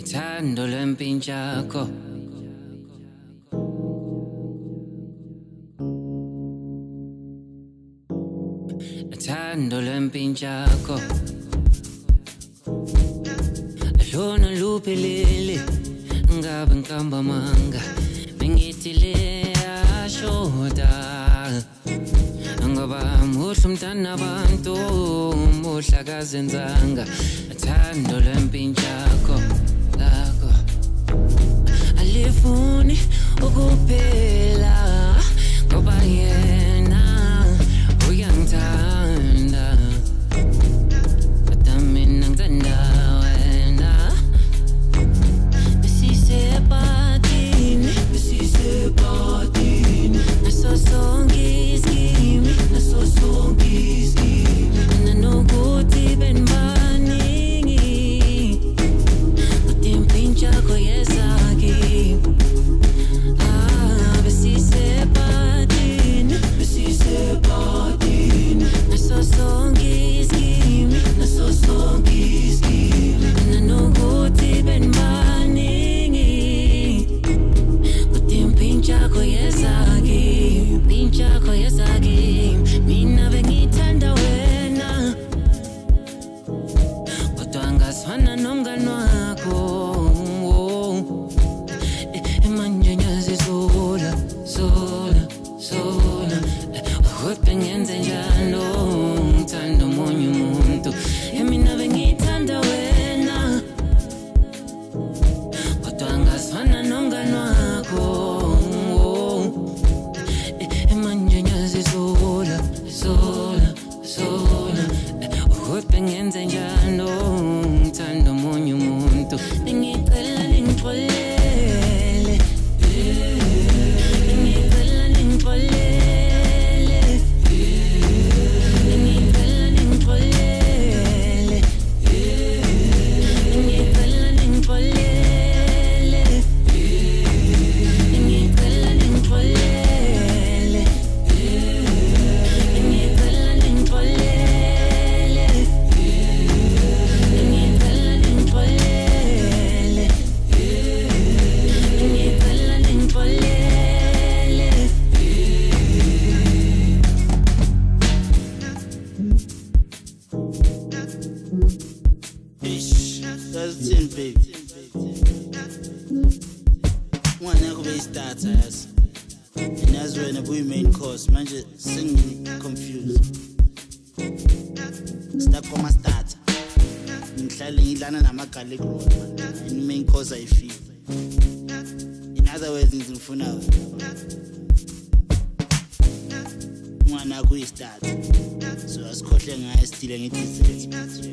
Thando lempinchako Thando lempinchako Lona luphelele ngabe nkamba manga bengithile ashoda ngoba muhle umntana abantu muhle akazenzanga Thando lempinchako lakho alifuni ukuphela ngoba yena uyangithanda kodwa mina ngithanda wena besisebadini naso sonke iskimi nanokuthi benbaningi kodwa impinchako yezaki besisebadini naso sonke iskimi nanokuthi benbaningi kodwa impinchako yezaki mina bengithanda wena kodwa ngasifana nomngani wakho manje ngiyazisola kodwa ngenze njalo ngithanda omunye umuntu mina bengithanda wena kodwa ngasifana nomngani wakho manje ngiyazisola kodwa ngenze njalo ngithanda omunye umuntu bengicela ningixolele manje confused stuck on my start ngihlale ngidlana namagale in main cause I feel in other words ngifuna mwana ku start so asikhohle ngaye stile ngidizet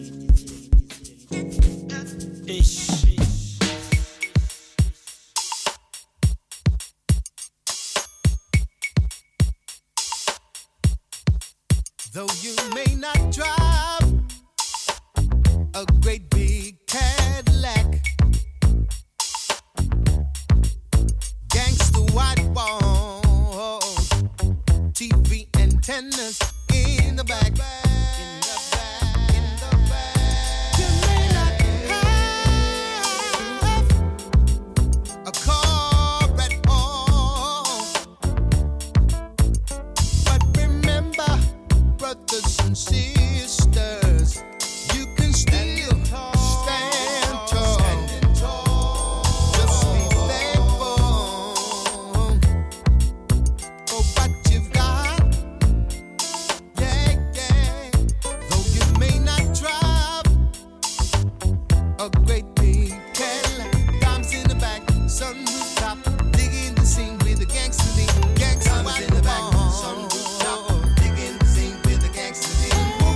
Though you may not drive a great big Cadillac, gangster white walls, TV antennas in the back. You may not have a car at all, but remember, brothers and sisters, you can still stand tall. Just be thankful for what you've got. Yeah. Though you may not drive a great big Cadillac, bombs in the back, sunroof top, digging the scene with the gangster lean. Gangster in the back, sunroof top.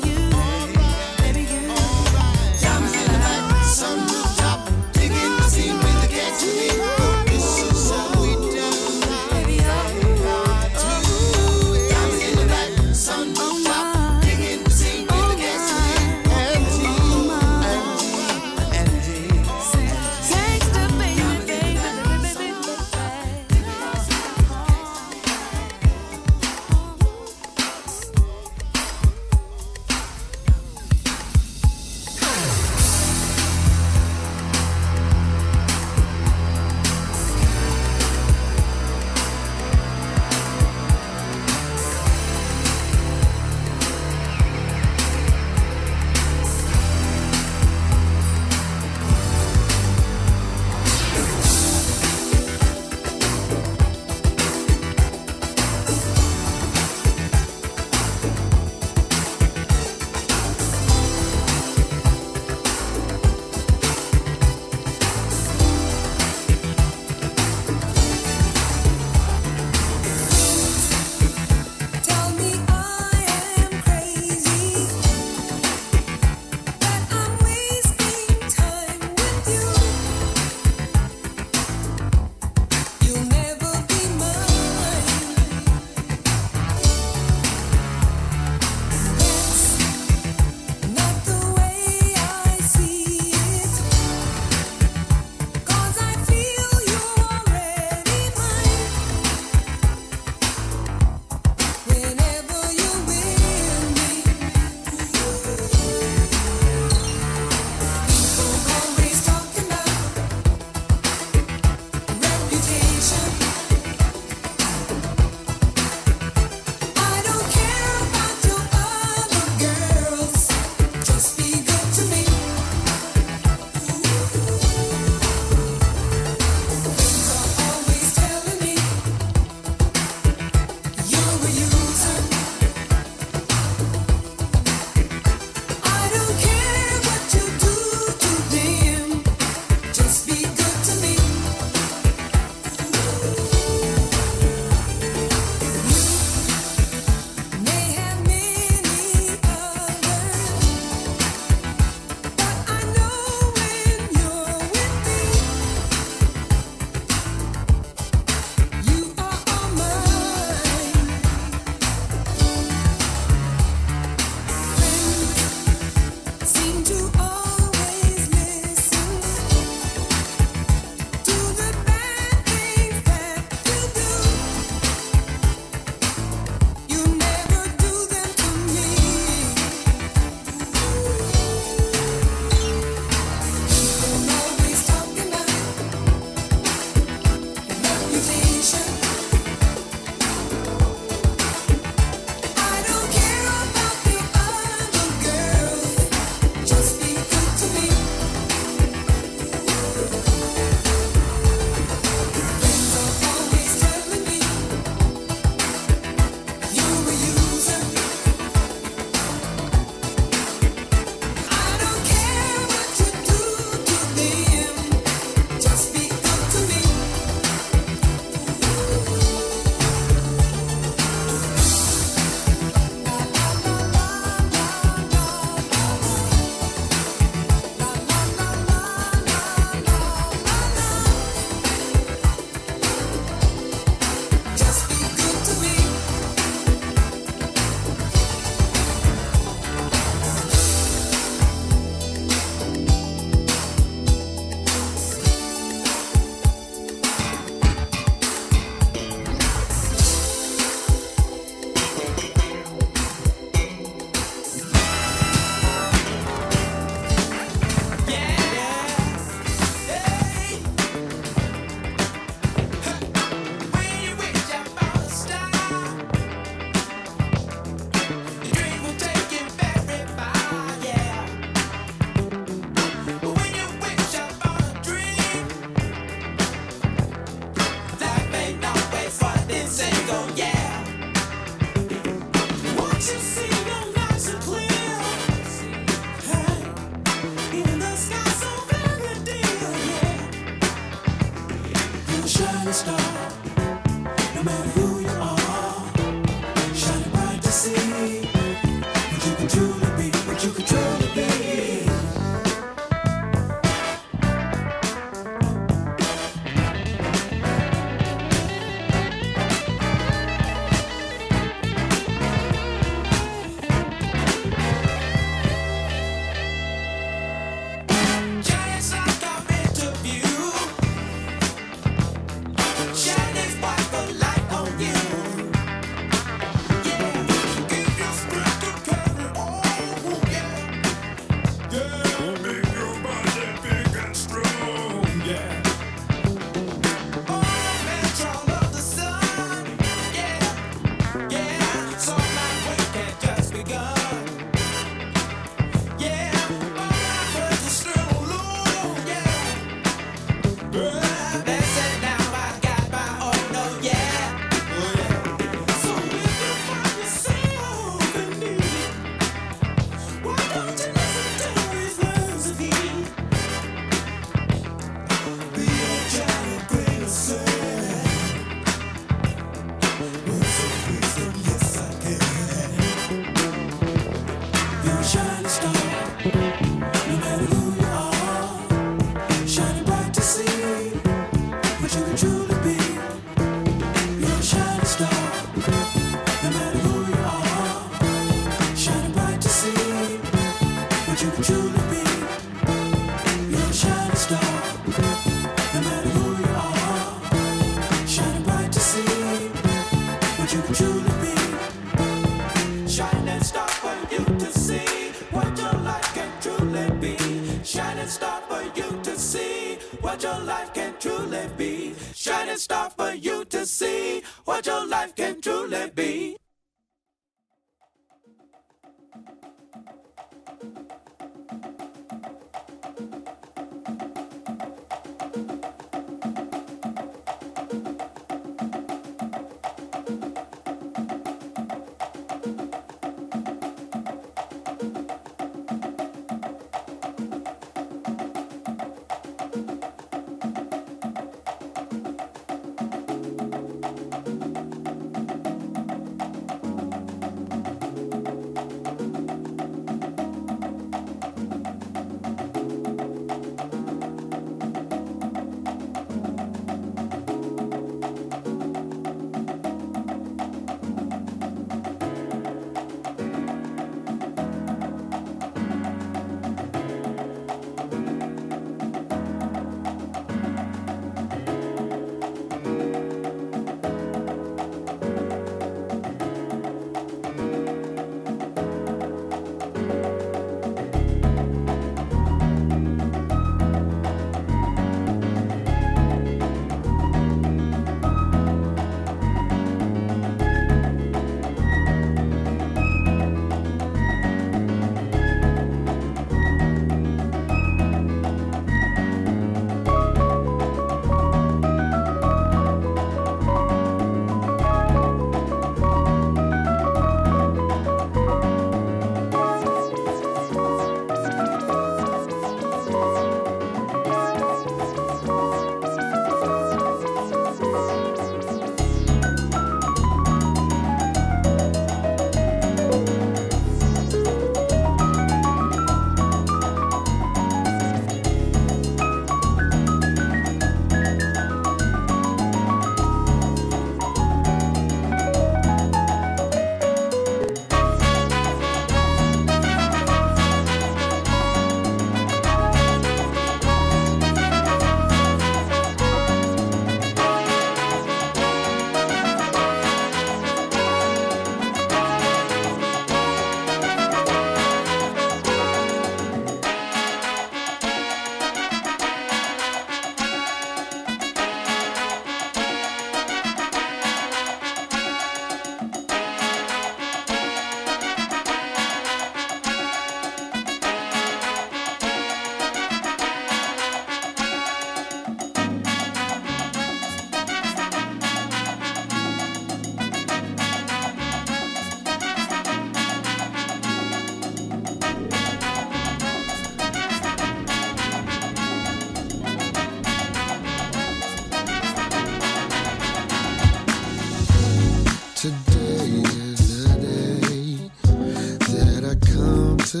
to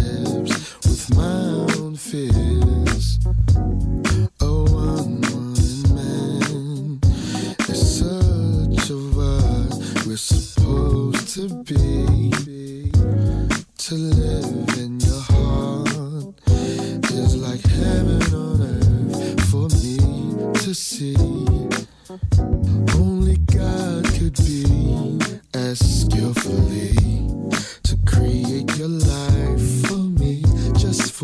grips with my own fears. A one-woman man is such a what we're supposed to be. To live in your heart is like heaven on earth for me to see. Only God could be as skillfully to create your life for me, just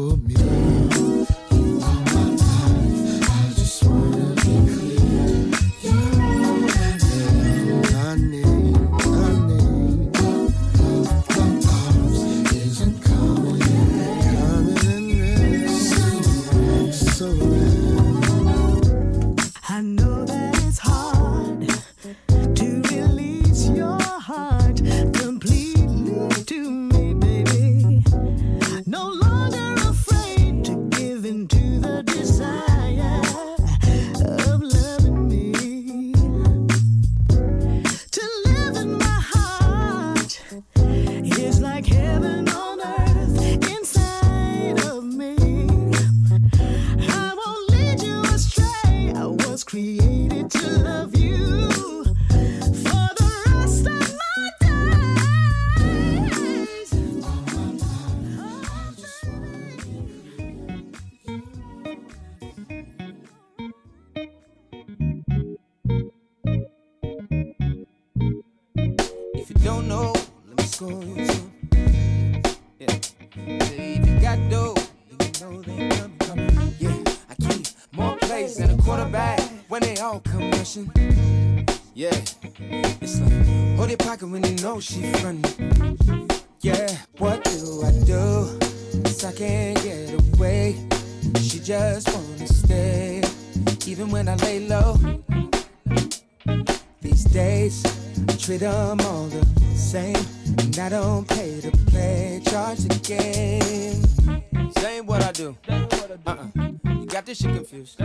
going soon. Yeah. If you got dough, then you know they coming. Yeah, I keep more plays than a quarterback when they all come rushing. Yeah, it's like hold your pocket when you know she frontin'. Yeah, what do I do? 'Cause I can't get away. She just wanna stay, even when I lay low. These days, I treat them all the same, and I don't pay to play, charge the game. Say what I do. You got this shit confused.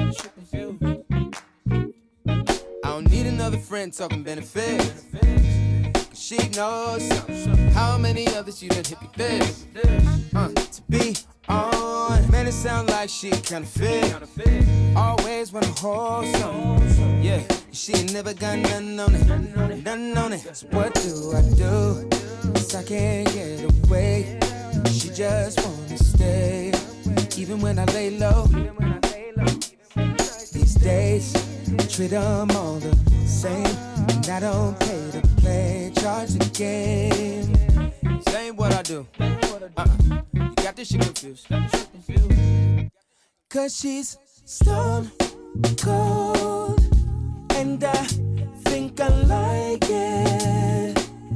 I don't need another friend talking benefits. Cause she knows how many others you done hit with this. To be on, man, it sound like she kinda fit. Always wanna hold something. Yeah, she ain't never got nothing on it. Nothing on it. So what do I do? 'Cause I can't get away. She just wanna stay, even when I lay low. These days, I treat them all the same, and I don't pay to play, charge the game. Say what I do. You got this shit confused. Cause she's stone cold, and I think I like it.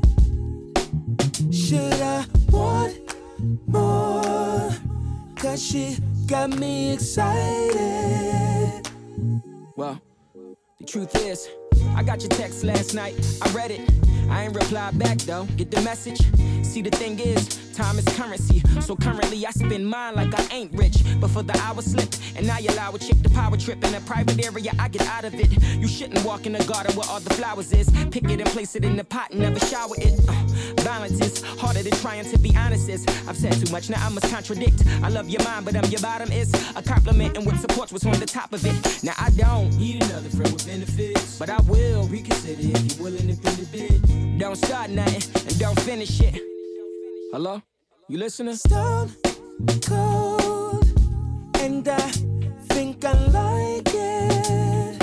Should I want more? Cause she got me excited. Well, the truth is, I got your text last night, I read it. I ain't replied back though, get the message? See, the thing is, time is currency. So currently I spend mine like I ain't rich. But for the hour slipped, and now you allow a chick to power trip. In a private area, I get out of it. You shouldn't walk in the garden where all the flowers is. Pick it and place it in the pot and never shower it. Balance is harder than trying to be honest is. I've said too much, now I must contradict. I love your mind, but your bottom is a compliment, and what supports what's on the top of it. Now I don't need another friend with benefits, but I will reconsider if you're willing to bend a bit. Don't start nothing and don't finish it. Hello? You listening? Stone cold, and I think I like it.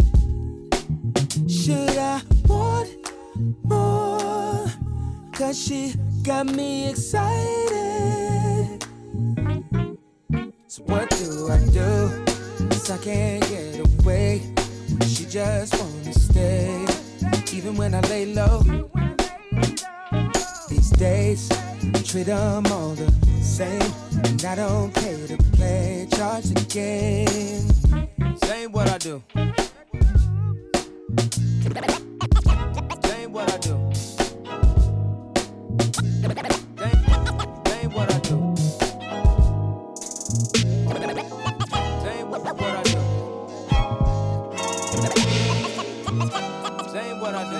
Should I want more? Cause she got me excited. So what do I do? 'Cause I can't get away. She just wanna stay, even when I lay low. These days, treat them all the same, and I don't pay to play, charge the game. Say what I do. Say what I do. Say what I do. Say what I do. Say what I do.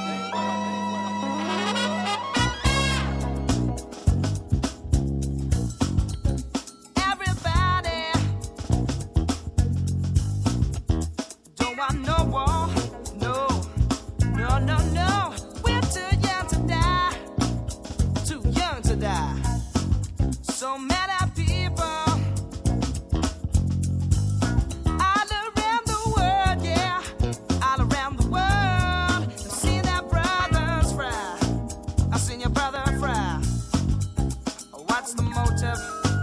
So many people all around the world, yeah, all around the world. I've seen their brothers fry. I've seen your brother fry. What's the motive?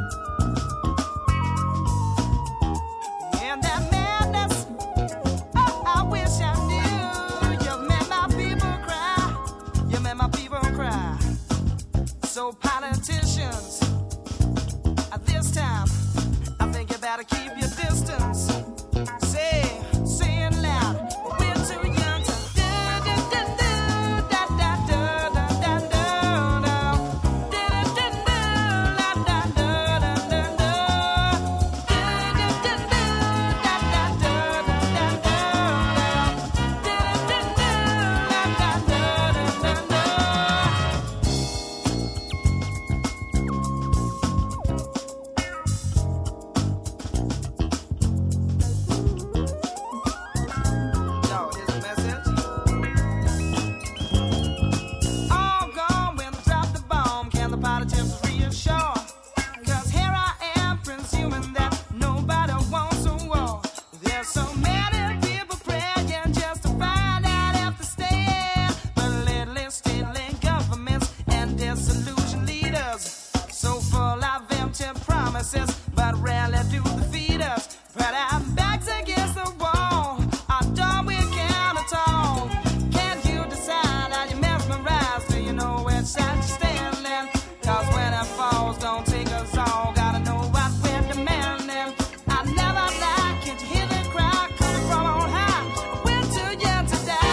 And that madness, oh, I wish I knew. You made my people cry. You made my people cry. So politicians, this time, I think you better keep your distance. Say it loud. We're too young to do da da da da da da da da da da da da da da da da da but rarely do defeat us. But our backs against the wall, our door we can't at all. Can't you decide how you mesmerize? Do you know which side you're standing? Cause when it falls, don't take us all. Gotta know what we're demanding. I never lie, can't you hear the crowd coming from on high? We're too young to die.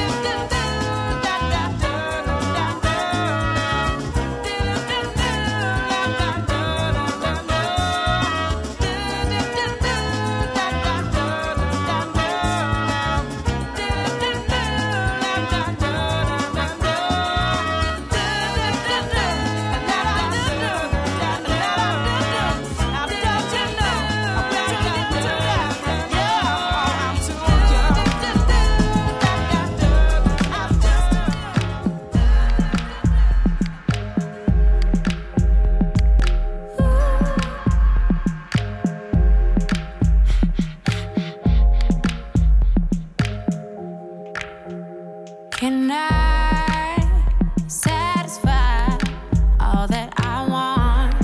Can I satisfy all that I want?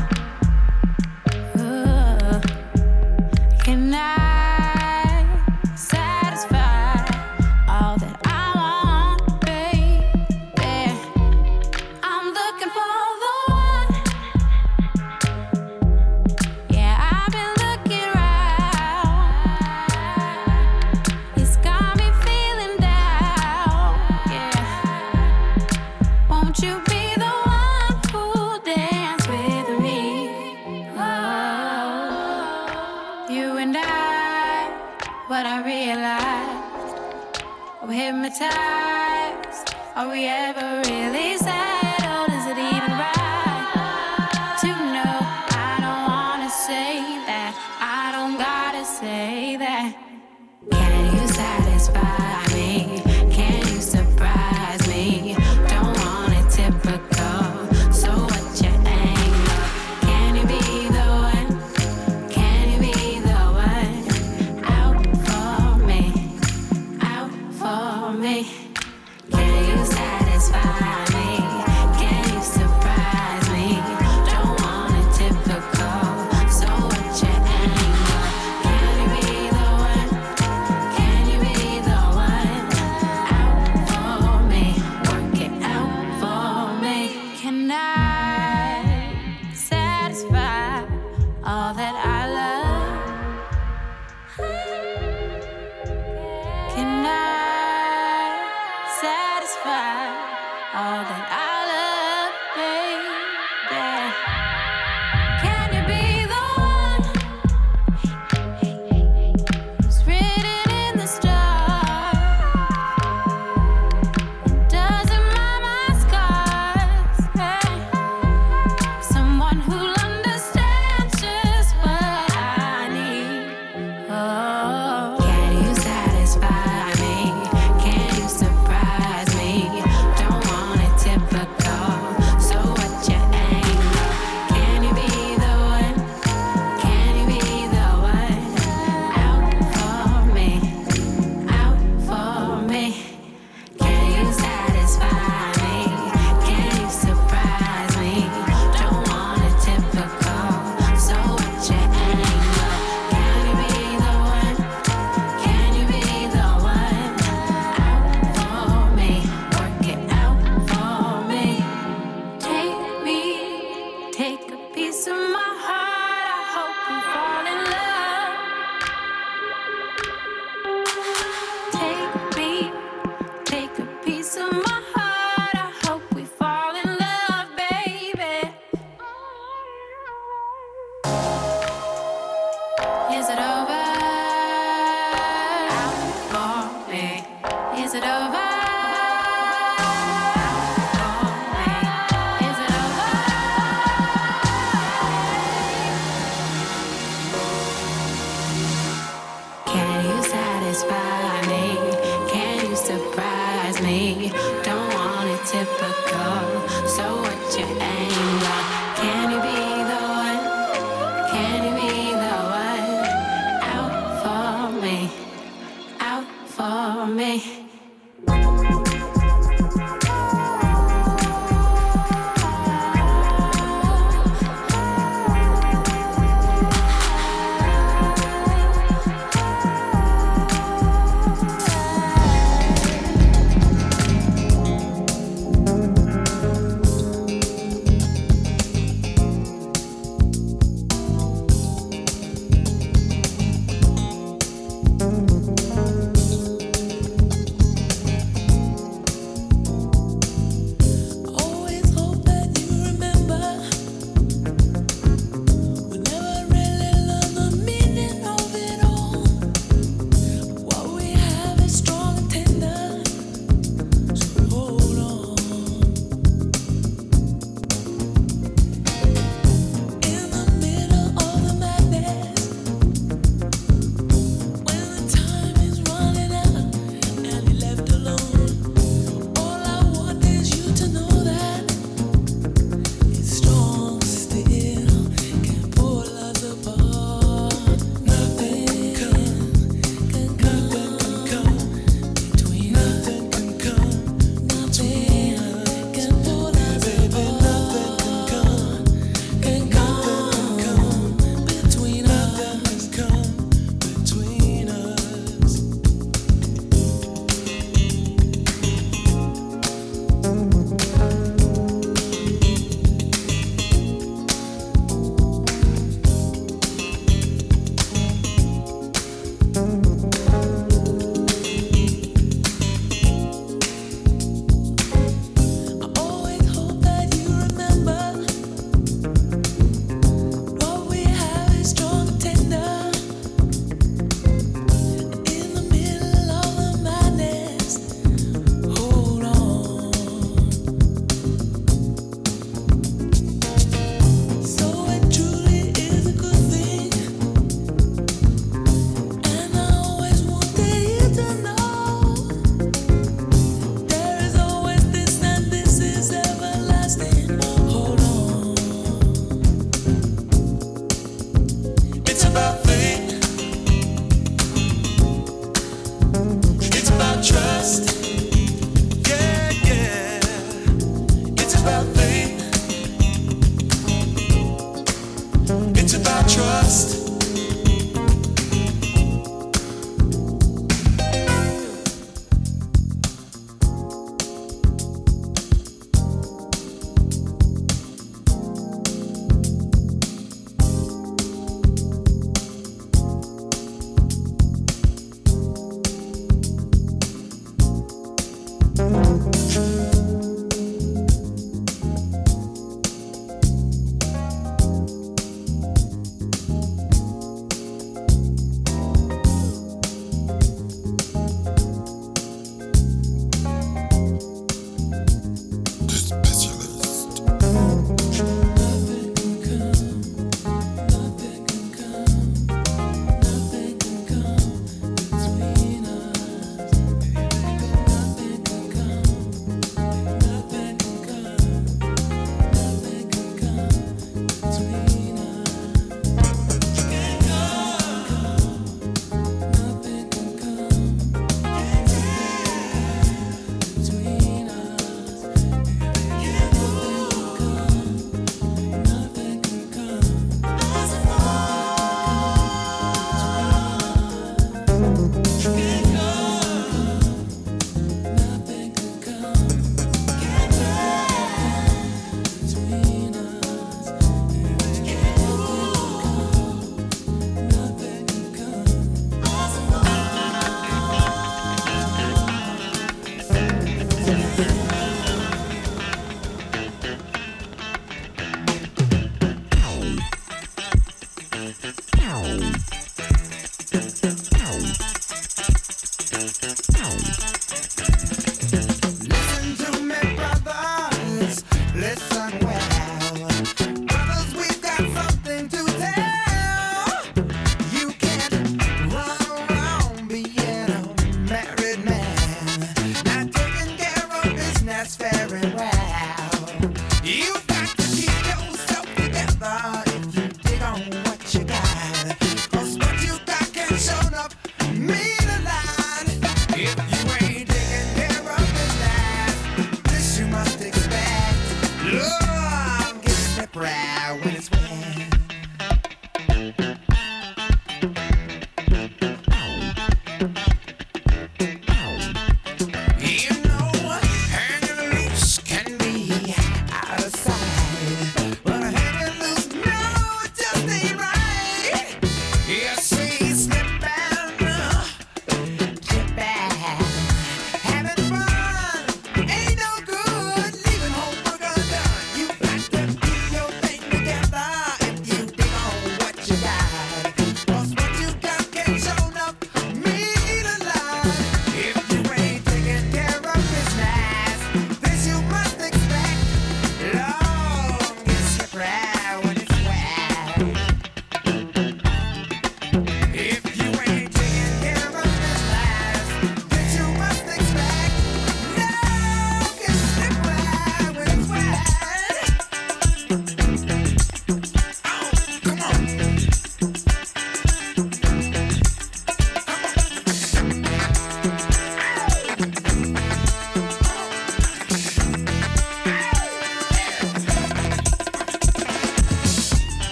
Ooh. Can I satisfy all that I want, baby? I'm looking for the one. Yeah, I've been looking around. It's got me feeling down. Yeah. Won't you be the one who'll dance with me? Oh, you and I, what I realized, we're hypnotized. Are we ever really settled? Is it even right to know? I don't wanna say that. I don't gotta say that. Can you satisfy me? Can you surprise me? Don't want it typical. So what's your angle? Can you be the one? Can you be the one? Out for me. Out for me. Can you satisfy me? Can you surprise me? Don't want it typical. So what's your angle? Can you be the one? Can you be the one? Out for me. Work it out for me. Can I satisfy all that I love? Can I satisfy all that I love, baby? Can you be the one? It's written in the stars. Doesn't mind my scars. Hey. Someone who'll understand just what about faith. It's about trust. Yeah, yeah. It's about faith. It's about trust.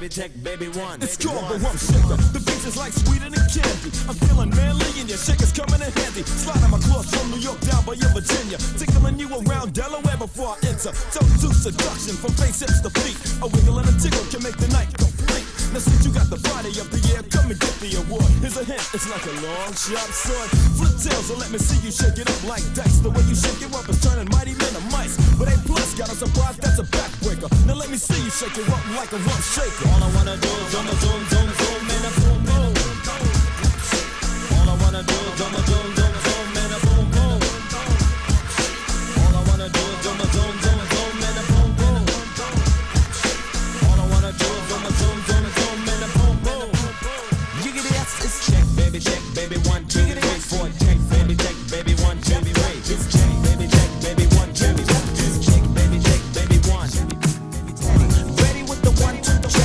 baby, check, baby one. It's called the Rump Shaker. The beach is like sweeter than candy. I'm feeling manly and your shaker's coming in handy. Sliding my clothes from New York down by your Virginia. Tickling you around Delaware before I enter. Don't do seduction from face, hips to feet. A wiggle and a tickle can make the night complete. Now since you got the body of the year, come and get the award. Here's a hint, it's like a long, sharp sword. Flip tails and let me see you shake it up like dice. The way you shake it up is turning mighty men to mice. But A plus got a surprise, that's a backbreaker. Now let me see you shake it up like a rump shaker. All I wanna do is zoom, zoom, zoom, zoom, and a boom, boom. All I wanna do is zoom, zoom, zoom, zoom, and a boom, boom. All I wanna do is zoom, zoom, zoom, zoom, and a boom, boom. All I wanna do is zoom, zoom, zoom, zoom, and a boom, boom. Jiggity, it's check, baby, 1, 2, 3, 4. Check, baby, 1, 2, 3. It's check, baby, 1, 2, 3. It's check, baby, 1. Ready with the 1, 2, 3.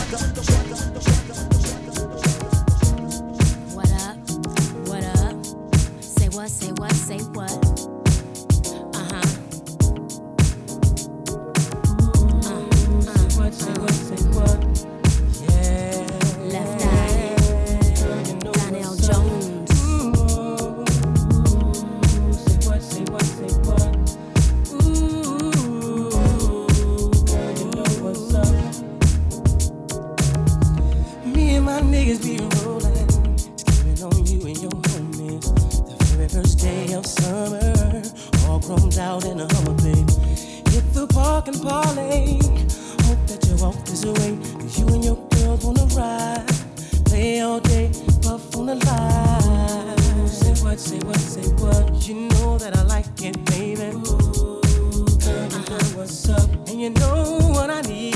What up? What up? Say what? Say what? Say what? Say what? Yeah. Left Eye, Donnell Jones. Say what? Ooh, girl, you know what's up. Me and my niggas be rolling, skipping on you and your homies. The very first day of summer, all chromed out in a Hummer, baby. Hit the park and parlay. Hope that you walk this way, 'cause you and your girls wanna ride. Play all day, puff on the line. Say what? You know that I like it, baby. Ooh, girl, you know what's up, and you know what I need.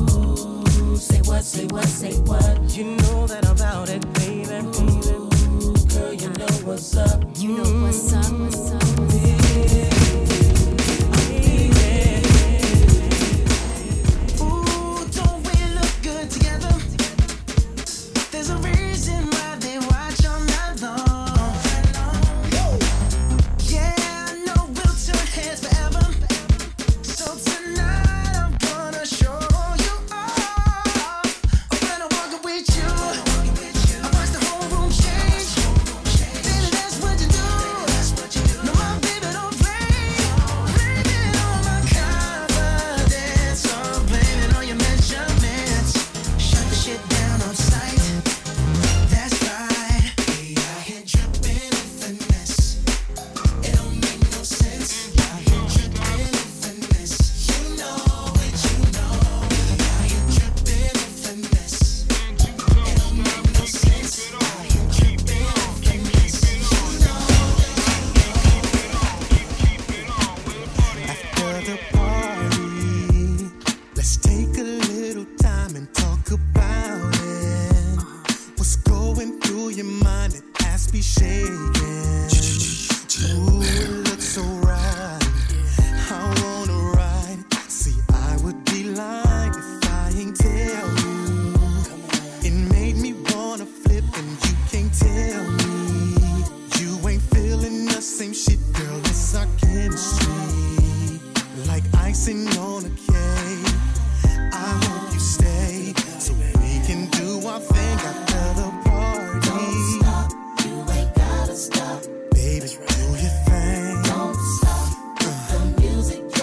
Ooh, say what? You know that I'm about it, baby. Ooh, girl, you know what's up. You know what's up? Yeah.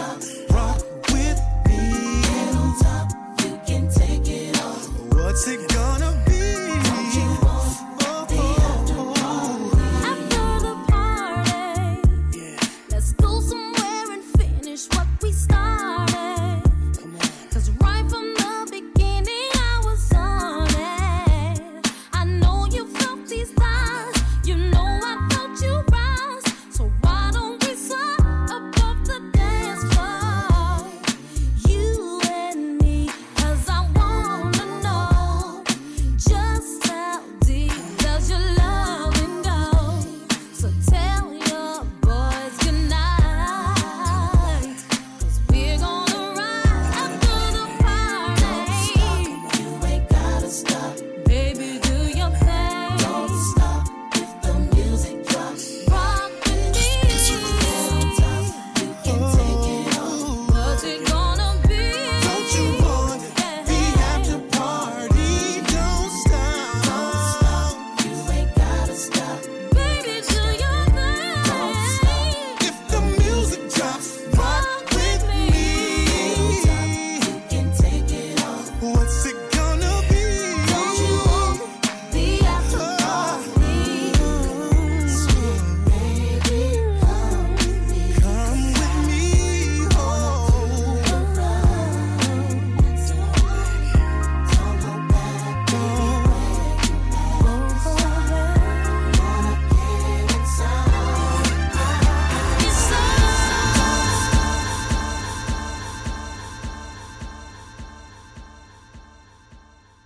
Together.